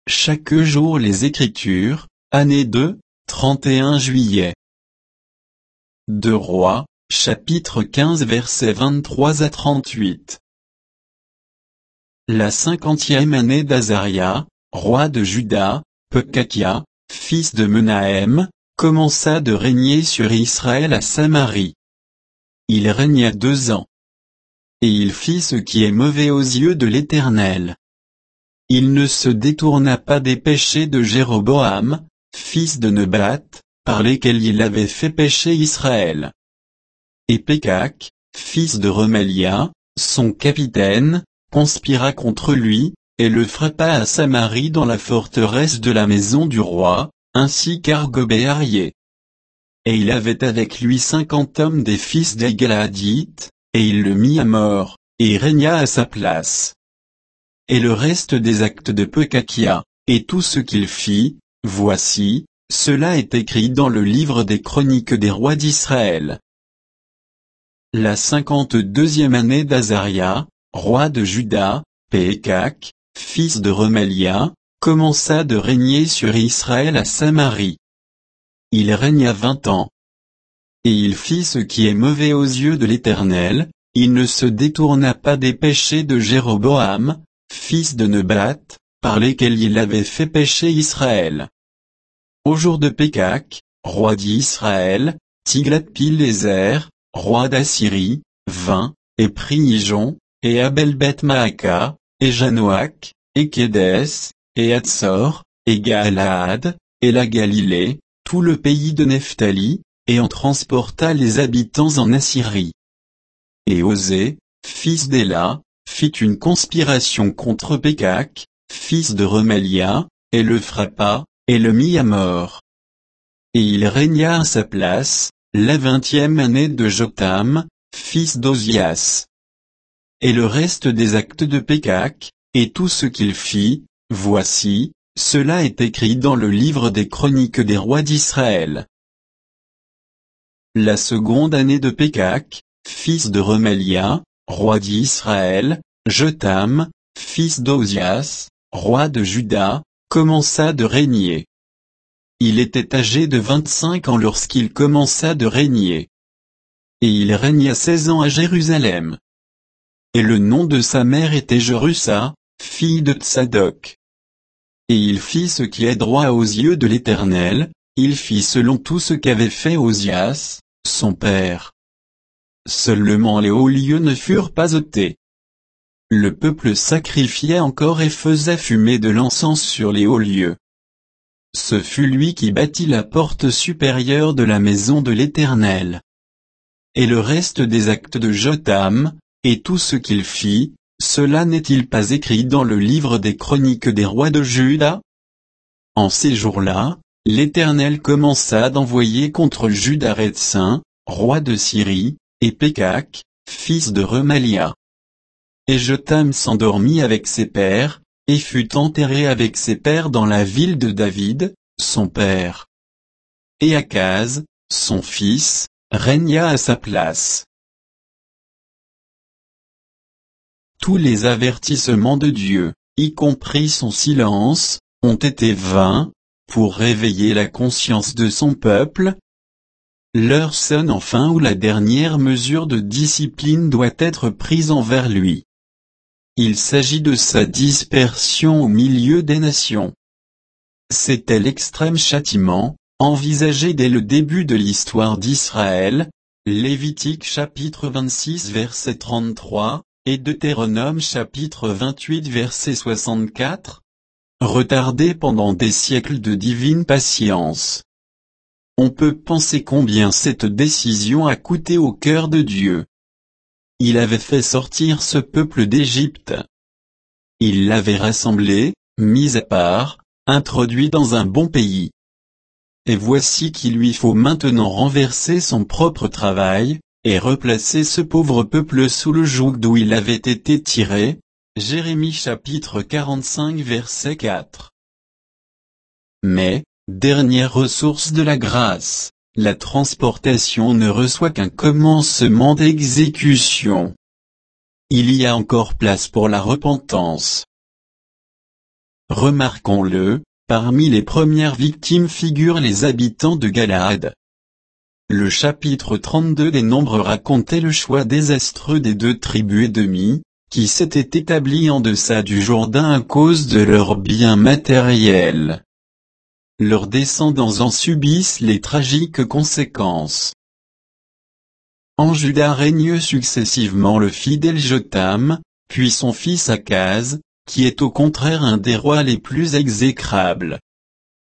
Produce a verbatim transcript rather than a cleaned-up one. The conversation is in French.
chaque jour les Écritures, année deux, trente et un juillet. deux Rois, chapitre quinze versets vingt-trois à trente-huit. La cinquantième année d'Azaria, roi de Juda, Pekakia, fils de Menahem, commença de régner sur Israël à Samarie. Il régna deux ans. Et il fit ce qui est mauvais aux yeux de l'Éternel. Il ne se détourna pas des péchés de Jéroboam, fils de Nebat, par lesquels il avait fait pécher Israël. Et Pékak, fils de Remélia, son capitaine, conspira contre lui, et le frappa à Samarie dans la forteresse de la maison du roi, ainsi qu'Argob et Arié. Et il avait avec lui cinquante hommes des fils des Galaadites, et il le mit à mort, et régna à sa place. Et le reste des actes de Pekakia, et tout ce qu'il fit, voici, cela est écrit dans le livre des chroniques des rois d'Israël. La cinquante-deuxième année d'Azaria, roi de Juda, Pékak, fils de Remélia, commença de régner sur Israël à Samarie. Il régna vingt ans. Et il fit ce qui est mauvais aux yeux de l'Éternel, il ne se détourna pas des péchés de Jéroboam, fils de Nebat, par lesquels il avait fait pécher Israël. Au jour de Pékak, roi d'Israël, Tiglath-Pileser, roi d'Assyrie, vint, et prit Ijon, et Abel-Beth-Maaka, et Janoach, et Kédès, et Hatzor, et Galaad, et la Galilée, tout le pays de Nephtali, et en transporta les habitants en Assyrie. Et Osée, fils d'Éla, fit une conspiration contre Pékak, fils de Remélia, et le frappa, et le mit à mort. Et il régna à sa place, la vingtième année de Jotham, fils d'Ozias. Et le reste des actes de Pékak, et tout ce qu'il fit, voici, cela est écrit dans le livre des chroniques des rois d'Israël. La seconde année de Pékak, fils de Remélia, roi d'Israël, Jotham, fils d'Ozias, roi de Juda, commença de régner. Il était âgé de vingt-cinq ans lorsqu'il commença de régner. Et il régna seize ans à Jérusalem. Et le nom de sa mère était Jerusa, fille de Tsadok. Et il fit ce qui est droit aux yeux de l'Éternel, il fit selon tout ce qu'avait fait Ozias, son père. Seulement les hauts lieux ne furent pas ôtés. Le peuple sacrifiait encore et faisait fumer de l'encens sur les hauts lieux. Ce fut lui qui bâtit la porte supérieure de la maison de l'Éternel. Et le reste des actes de Jotham, et tout ce qu'il fit, cela n'est-il pas écrit dans le livre des chroniques des rois de Juda? En ces jours-là, l'Éternel commença d'envoyer contre Juda Rétsin, roi de Syrie, et Pékak, fils de Remélia. Et Jotham s'endormit avec ses pères, et fut enterré avec ses pères dans la ville de David, son père. Et Akaz, son fils, régna à sa place. Tous les avertissements de Dieu, y compris son silence, ont été vains, pour réveiller la conscience de son peuple. L'heure sonne enfin où la dernière mesure de discipline doit être prise envers lui. Il s'agit de sa dispersion au milieu des nations. C'était l'extrême châtiment, envisagé dès le début de l'histoire d'Israël, Lévitique chapitre vingt-six verset trente-trois, et Deutéronome chapitre vingt-huit verset soixante-quatre, retardé pendant des siècles de divine patience. On peut penser combien cette décision a coûté au cœur de Dieu. Il avait fait sortir ce peuple d'Égypte. Il l'avait rassemblé, mis à part, introduit dans un bon pays. Et voici qu'il lui faut maintenant renverser son propre travail, et replacer ce pauvre peuple sous le joug d'où il avait été tiré. Jérémie chapitre quarante-cinq verset quatre. Mais, dernière ressource de la grâce, la transportation ne reçoit qu'un commencement d'exécution. Il y a encore place pour la repentance. Remarquons-le, parmi les premières victimes figurent les habitants de Galaad. Le chapitre trente-deux des Nombres racontait le choix désastreux des deux tribus ennemies, qui s'étaient établies en deçà du Jourdain à cause de leurs biens matériels. Leurs descendants en subissent les tragiques conséquences. En Juda règne successivement le fidèle Jotham, puis son fils Akaz, qui est au contraire un des rois les plus exécrables.